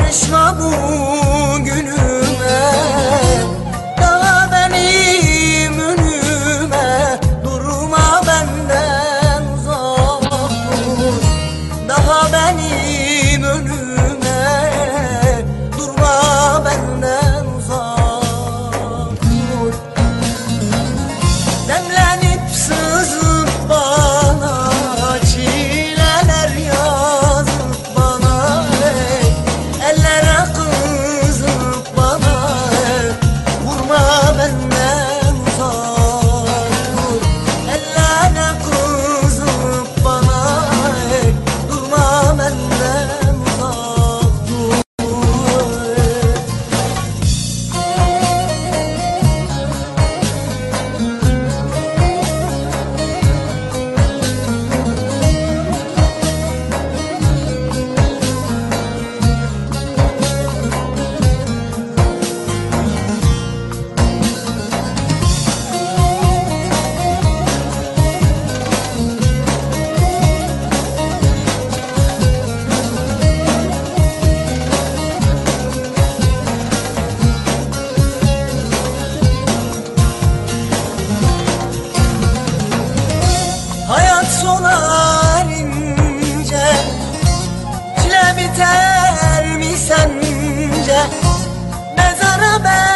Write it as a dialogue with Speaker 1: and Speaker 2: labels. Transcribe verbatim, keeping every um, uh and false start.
Speaker 1: Karışma bu günüme, daha benim önüme. Durma benden uzak dur, daha benim önüme. Durma benden uzak dur. Demlenip sızıp bana çileler yazıp bana, hey, ellere kızıp bana, hey, vurma benden uzak dur. Ellere kızıp bana, hey, durma benden uzak dur. Hayat sona erince çile biter mi sence? Mezara ben